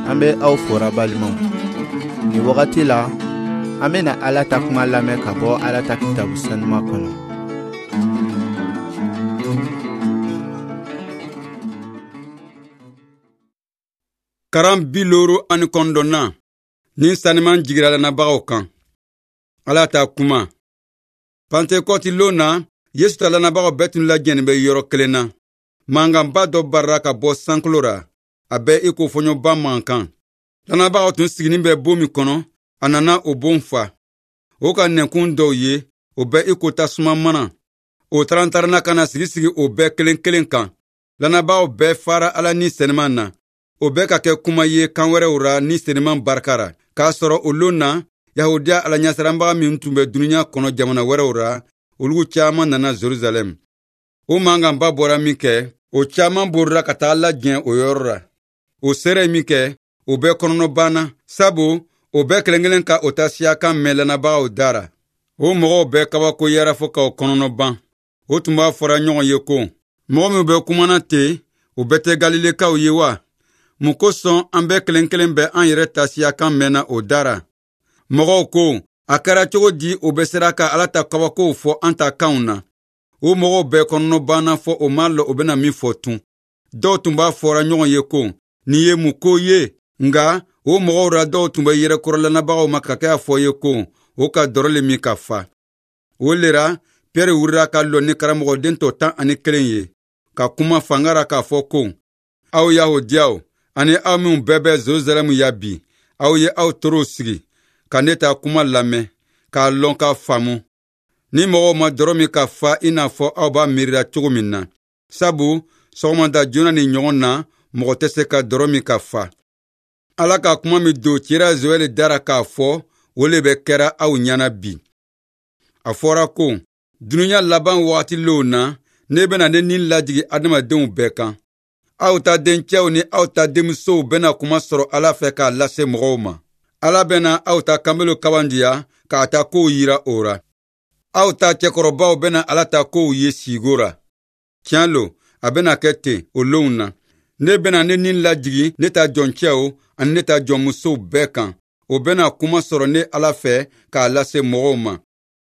an bɛ aw fora balimaw. Ni wagati la an bɛna Ala ta kuma lamɛn ka bɔ Ala ta kitabu sanuman kɔnɔ. Karan biloro ani kɔndɔnna ni saniman jigira lanabagaw kan. Ala ta kuma. Pentekɔti lona Yesu ta lanabagaw bɛɛ tun lajɛnnen bɛ yɔrɔ kelen na. Mankanba dɔ barra ka bɔ sankolo ra. A bɛ i ko fɔɲɔba mankan. Lanabagaw tun siginin bɛ bon min kɔnɔ, a nana o bon fa. O ka nɛnkun dɔw ye, o bɛ i ko tasuma mana. O tarantarana kana sigi o bɛɛ kelen kelen kan. Lanabagaw bɛɛ fara Ala ni sɛnɛman na. O bɛ ka kɛ kuma ye kan wɛrɛw ra ni sɛnɛman barikara. K'a sɔrɔ o lon na, Yahudiya Ala ɲɛsiranbaga min tun bɛ duniya kɔnɔ jamana wɛrɛw ra, olu caman nana Jerusalem. O mankanba bɔra min kɛ, o caman borira ka taa lajɛn o yɔrɔ ra. O sera min kɛ, o bɛ kɔnɔnɔ banna, sabu o bɛ kelen kelen ka o ta siyakan mɛn lannabagaw dara. O mɔgɔw bɛ kabako yɛrɛ fɔ ka o kɔnɔnɔ ban. O tun b'a fɔra ɲɔgɔn ye ko, mɔgɔ min bɛ kumana ten, o bɛ tɛ Galilekaw ye wa? Mun kosɔn an bɛ kelen kelen bɛ an yɛrɛ ta siyakan mɛnna o dara? Mɔgɔw ko, a kɛra cogo di o bɛ sera ka Ala ta kabakow fɔ an ta kanw na? O mɔgɔw bɛ kɔnɔnɔ banna fɔ o ma lɔ o bɛna min fɔ tun. Dɔw tun b'a fɔra ɲɔgɔn ye ko, nin ye mun ko ye? Nga o mɔgɔw ra dɔw tun bɛ yɛrɛkɔrɔlannabagaw ma ka kɛ a fɔ ye ko, o ka dɔrɔle min ka fa. O lera, Piyɛri wurira ka lɔ ni karamɔgɔden tɔ 11 ye, ka kuma fangara k'a fɔ ko, aw Yahudiyaw, ani aw minw bɛɛ bɛ Jerusalem ya bi, aw ye aw torow sigi, ka ne ta kuma lamɛn, k'a lɔn k'a faamu. Ni mɔgɔw ma dɔrɔ min ka fa i n'a fɔ aw b'a miirira cogo min na. Sabu, sɔgɔmada joona ni ɲɔgɔn na, mɔgɔ tɛ se ka dɔrɔ min ka fa. Ala ka kuma min don cira Joɛli dara k'a fɔ, o le bɛ kɛra aw ɲana bi. A fɔra ko, duniya laban wagati low na, ne bɛna ne nin lajigi adamadenw bɛɛ kan. Aw ta dencɛw ni aw ta denmusow bɛna kuma sɔrɔ Ala fɛ k'a lase mɔgɔw ma. Ala bɛna aw ta kanbelo kabandiya k'a ta kow yira o ra. Aw ta cɛkɔrɔbaw bɛna Ala ta kow ye sigo ra. Tiɲɛ lo, a bɛna kɛ ten o lonw na. Ne bɛna ne nin lajigi ne ta jɔncɛw ani ne ta jɔnmusow bɛɛ kan. O bɛna kuma sɔrɔ ne Ala fɛ k'a lase mɔgɔw ma.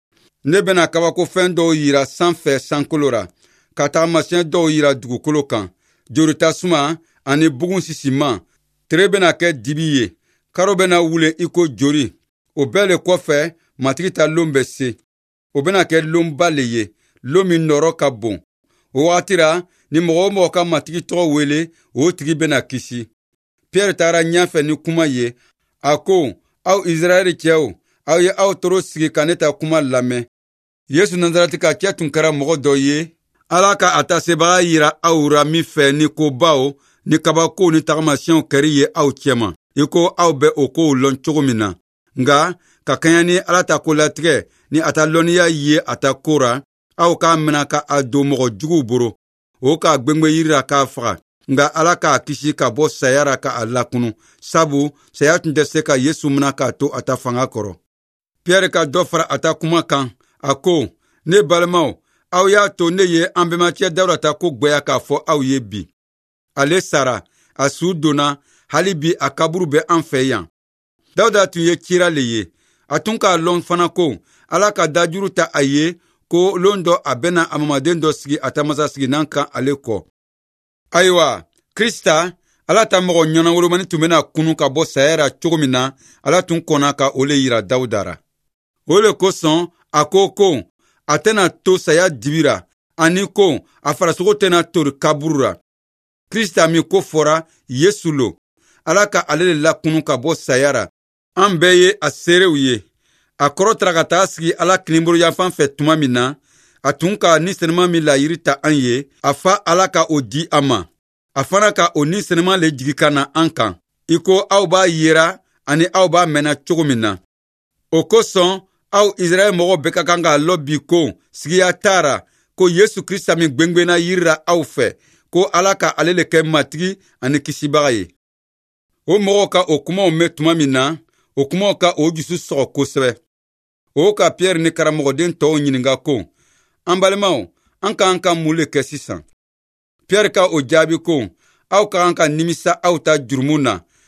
Ne bɛna kabakofɛn dɔw yira sanfɛ sankolo ra, ka tagamasiyɛn dɔw yira dugukolo kan. Jori tasuma ani bugun sisiman. Tere bɛna kɛ dibi ye. Karo bɛna wule i ko jori. O bɛɛ le kɔfɛ, matigi ta lon bɛ se. O bɛna kɛ lonba le ye, lon min nɔrɔ ka bon. O wagati ra, ni mɔgɔ o mɔgɔ ka matigi tɔgɔ wele, o tigi bɛna kisi. Piyɛri taara ɲɛfɛ ni kuma ye. A ko, aw Israɛli cɛw, aw ye aw toro sigi ka ne ta kuma lamɛn. Yesu Nazarati ka cɛ tun kɛra mɔgɔ dɔ ye. Ala ka a ta sebaga yira aw ra min fɛ ni kobaw, ni kabakow ni tagamasiyɛnw kɛri ye aw cɛma. I ko aw bɛ o kow lɔn cogo min na. Nga, ka kaɲa ni Ala ta ko latigɛ, ni a ta lɔnniya ye a ta ko ra, aw k'a mena ka a don mɔgɔ juguw boro. O k'a gwengwe yirira k'a faga. Nga Ala k'a kisi ka bɔ saya ra ka a lakunu. Sabu, saya tun tɛ se ka Yesu mena k'a to a ta fanga kɔrɔ. Piyɛri ka dɔ fara a ta kuma kan. A ko, ne balimaw, aw y'a to ne ye an bɛnbakɛ Dawuda ta ko gwɛya k'a fɔ aw ye bi. Ale sara, a su donna, hali bi a kaburu bɛ an fɛ yan. Dawuda tun ye cira le ye. A tun k'a lɔn fana ko, Ala ka dajuru ta a ye, ko lon dɔ a bɛna a mamaden dɔ sigi a ta masasiginan kan ale kɔ. Ayiwa, Krista, Ala ta mɔgɔ ɲɔnawolomani tun bɛna kunu ka bɔ saya ra cogo min na, Ala tun kɔnna ka o le yira Dawuda ra. O le kosɔn, a ko, a tɛna to saya dibira, ani ko, a farasogo tɛna tori kaburu ra. Krista min ko fɔra, Yesu lo. Ala ka ale le lakunu ka bɔ saya ra. An bɛɛ ye a seerew ye. A kɔrɔtara ka taa sigi Ala kinibolo yanfan fɛ tuma min na, a tun ka ni sɛnɛman min layiri ta an ye, a fa Ala ka o di an ma. A fana ka o ni sɛnɛman le jigi ka na an kan. I ko aw b'a yera ani aw b'a mɛnna cogo min na. O kosɔn, aw Israɛl mɔgɔ bɛɛ ka kan k'a lɔ bi ko sigiya taara, ko Yesu Krista min gwengwenna yirira aw fɛ, ko Ala ka ale le kɛ matigi ani kisibaga ye. O mɔgɔw ka o kumaw mɛn tuma min na, o kumaw ka o jusu sɔgɔ kosɛbɛ. O ka Piyɛri ni karamɔgɔden tɔw ɲininka ko, an balimaw, an k'an ka mun le kɛ sisan? Piyɛri ka o jaabi ko, aw ka kan ka nimisa aw ta jurumu na,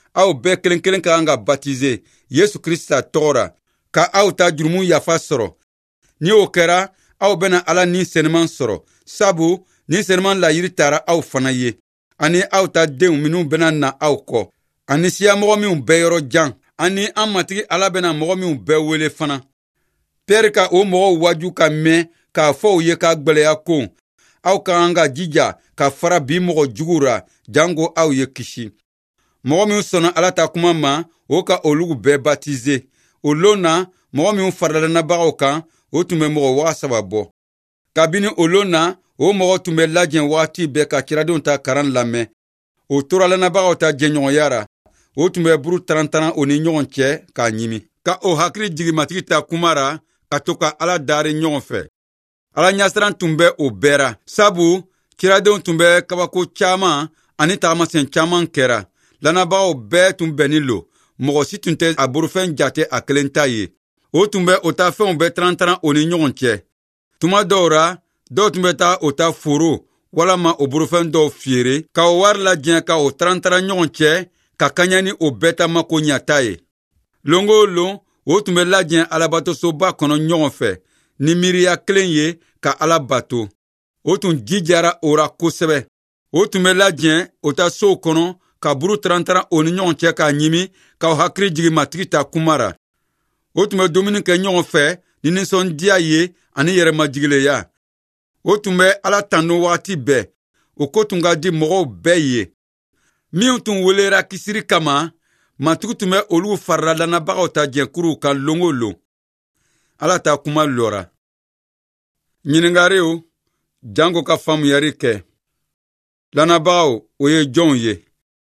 aw bɛɛ kelen kelen ka kan ka baptiser Yesu Krista tɔgɔ la ka aw ta jurumu yafa sɔrɔ. Ni o kɛra aw bɛna Ala ni sɛnɛman sɔrɔ, sabu ni sɛnɛman layiri taara aw fana ye, ani aw ta denw minnu bɛna na aw kɔ, ani siya mɔgɔ minnu bɛɛ yɔrɔ jan, ani an matigi Ala bɛna mɔgɔ minnu bɛɛ wele fana. Pɛri ka o mɔgɔw waju ka mɛn k'a fɔ u ye k'a gwɛlɛya ko aw ka kan ka jija ka fara bi mɔgɔ jugu ra jango aw ye kisi. Mɔgɔ min sɔnna Ala ta kuma ma, o ka olugu bɛɛ baptiser. O lon na mɔgɔ min farala lannabagaw kan, o tun bɛ mɔgɔ 3,000 bɔ. Kabini o lon na, o mɔgɔ tun bɛ lajɛn waati bɛɛ ka kiradenw ta karan lamɛn. O tora lannabagaw ta jɛɲɔgɔnya ra. O tun bɛ buru taran o ni ɲɔgɔn cɛ k'a ɲimi. Ka o hakili jigi matigi ta kuma ra, ka to ka Ala daari ɲɔgɔn fɛ. Ala ɲasiran tun bɛ o bɛɛ ra, sabu kiradenw tun bɛ kabako caman ani tagamasɛn caman kɛra. Lannabagaw bɛɛ tun bɛnnen lo, mɔgɔ si tun tɛ a borofɛn jate a kelen ta ye. O tun bɛ o ta fɛnw bɛɛ taran o ni ɲɔgɔn cɛ. Tuma dɔw ra, dɔw tun bɛ taa o ta foro walama o borofɛn dɔw feere, ka o wari lajɛn ka o taran ɲɔgɔn cɛ, ka kaɲa ni o bɛɛ ta mako ɲata ye. Longo o lon, o tun bɛ lajɛn alabatosoba kɔnɔ ɲɔgɔn fɛ, ni miiriya kelen ye ka Ala bato. O tun jijara o ra kosɛbɛ. O tun bɛ lajɛn o ta sow kɔnɔ ka buru taran o ni ɲɔgɔn cɛ k'a ɲimi, k'aw hakili jigi matigi ta kuma ra. O tun bɛ dumuni kɛ ɲɔgɔn fɛ ni nisɔndiya ye ani yɛrɛmajigileya. O tun bɛ Ala tando waati bɛɛ. O ko tun ka di mɔgɔw bɛɛ ye. Minnu tun welera kisiri kama, matigi tun bɛ olu farala lannabagaw ta jɛnkuruw kan longo lon. Ala ta kuma lɔra. Ɲininkariw, jango ka faamuyari kɛ. Lannabagaw, o ye jɔnw ye?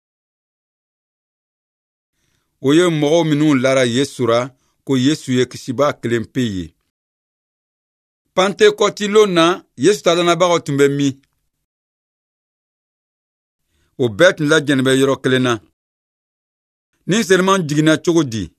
O ye mɔgɔw minnu lara Yesu ra ko Yesu ye kisiba kelen pe ye. Pantekɔti lon na, Yesu ta lannabagaw tun bɛ min? O bɛɛ tun lajɛnnen bɛ yɔrɔ kelen na. Ni seliman jiginna cogo di?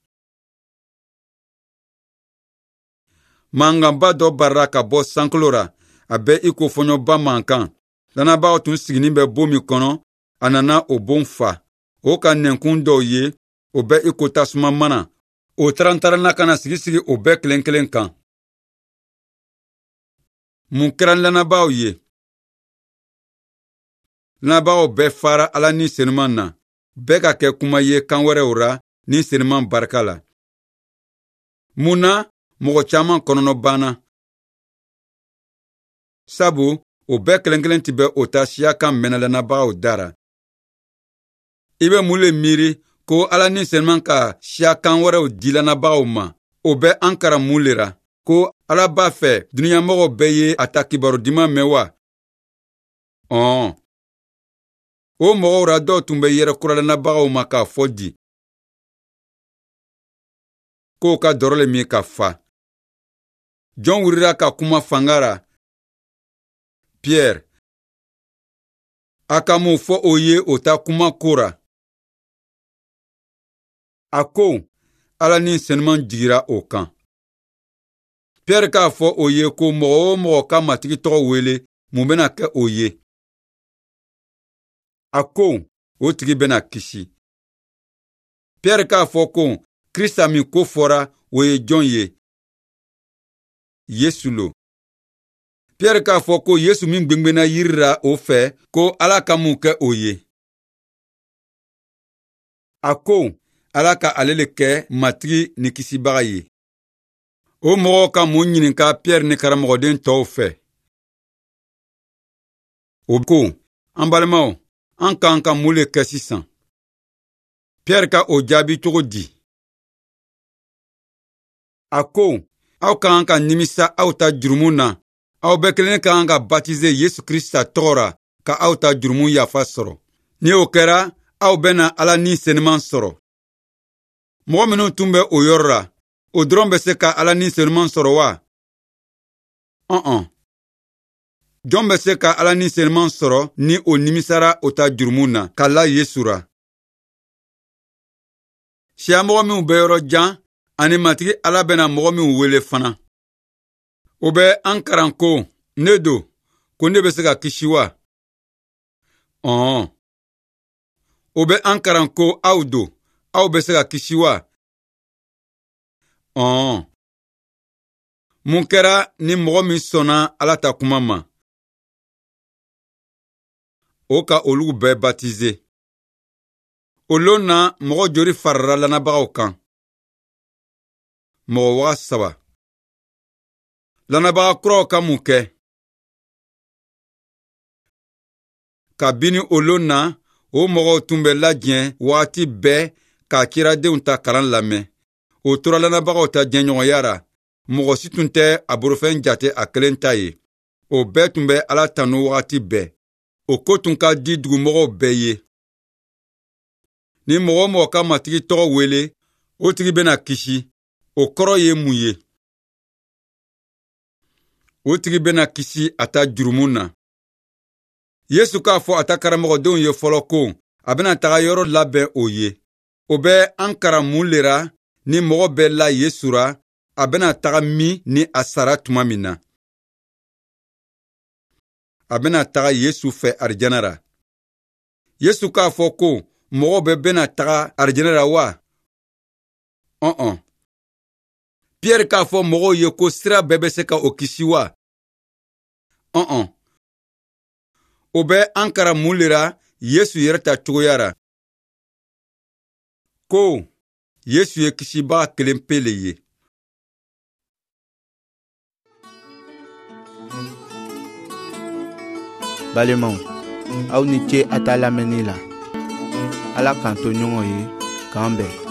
Mankanba dɔ barra ka bɔ sankolo ra, a bɛ i ko fɔɲɔba mankan. Lannabagaw tun siginin bɛ bon min kɔnɔ, a nana o bon fa. O ka nɛnkun dɔw ye, o bɛ i ko tasuma mana. O tarantaranna ka na sigi o bɛɛ kelen kelen kan. Mun kɛra lannabagaw ye? Lannabagaw bɛɛ fara Ala ni senuman na. Bɛɛ ka kɛ kuma ye kan wɛrɛw ra ni senuman barika la. Mun na mɔgɔ caman kɔnɔnɔ banna? Sabu o bɛɛ kelen kelen tɛ bɛ o ta siya kan mɛnna lannabagaw dara. I bɛ mun le miiri ko Ala ni senuman ka siya kan wɛrɛw di lannabagaw ma? O bɛ an kara mun le ra? Ko Ala b'a fɛ duniyamɔgɔw bɛɛ ye a ta kibaru diman mɛn wa? O mɔgɔw ra dɔw tun bɛ yɛrɛkura lannabagaw ma k'a fɔ di. K'o ka dɔrɔ le min ka fa. Jɔn wulira ka kuma fanga ra? Pierre. A ka mun fɔ o ye o ta kuma ko ra? A ko Ala ni senuman jigira o kan. Pierre k'a fɔ o ye ko mɔgɔ o mɔgɔ ka matigi tɔgɔ wele, mun bɛna kɛ o ye. A ko o tigi bɛna kisi. Pierre k'a fɔ ko Krista min ko fɔra o ye jɔn ye? Yesu lo. Pierre k'a fɔ ko Yesu min gwengwenna yiri ra o fɛ ko Ala ka mun kɛ o ye. A ko Ala ka ale le kɛ matigi ni kisibaga ye. O mɔgɔw ka mun ɲininka Pierre ni karamɔgɔden tɔw fɛ. O ko, an balimaw, an kan ka mun le kɛ sisan? Pierre ka o jaabi cogo di? A ko, aw kan ka nimisa aw ta jurumu na. Aw bɛɛ kelen kan ka baptiser Yesu Krista tɔgɔ ra ka aw ta jurumu yafa sɔrɔ. Ni o kɛra, aw bɛna Ala ni senuman sɔrɔ. Mɔgɔ minnu tun bɛ o yɔrɔ ra, o dɔrɔn bɛ se ka Ala ni senuman sɔrɔ wa? Jɔn bɛ se ka Ala ni senuman sɔrɔ ni o nimisara o ta jurumu na ka la Yesu ra? Siyamɔgɔ minnu bɛ yɔrɔ jan ani matigi Ala bɛna mɔgɔ minnu wele fana. O bɛ an karan ko, ne do, ko ne bɛ se ka kisi wa? O be an karan ko aw do, aw be se ka kisi wa? Mun kɛra ni mɔgɔ min sɔnna Ala ta kuma ma, o ka olu bɛɛ baptiser. O lon na mɔgɔ jori farala lannabagaw kan? Mɔgɔ 3,000. Lannabaga kuraw ka mun kɛ? Kabini o lon na, o mɔgɔw tun bɛ lajɛn wagati bɛɛ ka kiradenw ta kalan lamɛn. O tora lannabagaw ta jɛɲɔgɔnya ra. Mɔgɔ si tun tɛ a borofɛn jate a kelen ta ye. O bɛɛ tun bɛ Ala tanu wagati bɛɛ. O ko tun ka di dugumɔgɔw bɛɛ ye. Ni mɔgɔ mɔgɔ ka matigi tɔgɔ wele, o tigi bena kisi. O kɔrɔ ye mun ye? O tigi bena kisi a ta jurumu na. Yesu k'a fɔ a ta karamɔgɔdenw ye fɔlɔ ko a bena taga yɔrɔ labɛn o ye. O bɛ an karan mun lera ni mɔgɔ bɛ la Yesu ra, a bena taga min ni a sara tuma min na. A bena taga Yesu fɛ arijana ra. Yesu k'a fɔ ko mɔgɔ bɛ bena taga arijana ra wa? Pierre k'a fɔ mɔgɔw ye ko sira bɛɛ bɛ se ka o kisi wa? O bɛ an karan mun lera Yesu yɛrɛ ta cogoya ra. Ko Yesu ye kisibaga kelen pe le ye. Balimaw, aw ni ce a ta lamɛnni la. Ala k'an to ɲɔgɔn ye k'an bɛn.